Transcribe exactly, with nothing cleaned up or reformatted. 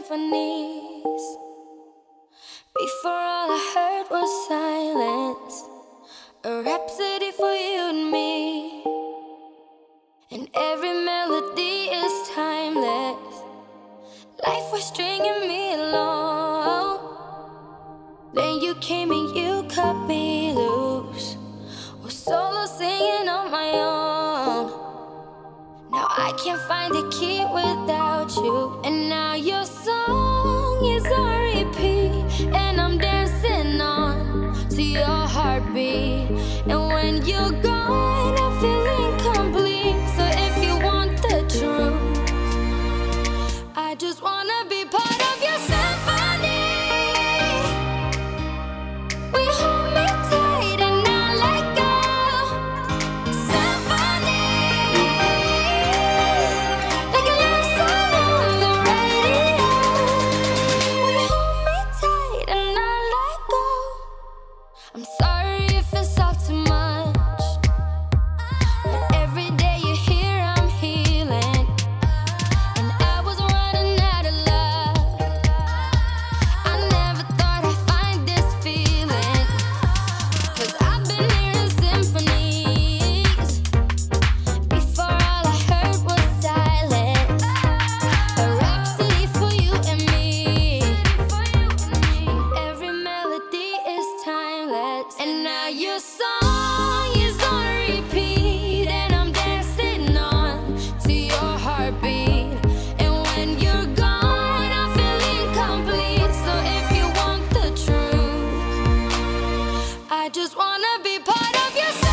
symphonies. Before all I heard was silence, a rhapsody for you and me. And every melody is timeless. Life was stringing me along. Then you came and you cut me loose, was solo singing on my own. Now I can't find the key without you. And now your song is on repeat, and I'm dancing on to your heartbeat. And when you're gone, I feel incomplete. So if you want the truth, I just wanna be part of your symphony. We hold me tight and not let go. Symphony, like a love song on the radio. We hold me tight and not let go. I'm sorry if it's all too much, but every day you're here I'm healing. And I was running out of luck. I never thought I'd find this feeling, 'cause I've been hearing symphonies. Before all I heard was silence, a rhapsody for you and me. And every melody is timeless. And now your song is on repeat, and I'm dancing on to your heartbeat. And when you're gone, I feel incomplete. So if you want the truth, I just wanna be part of your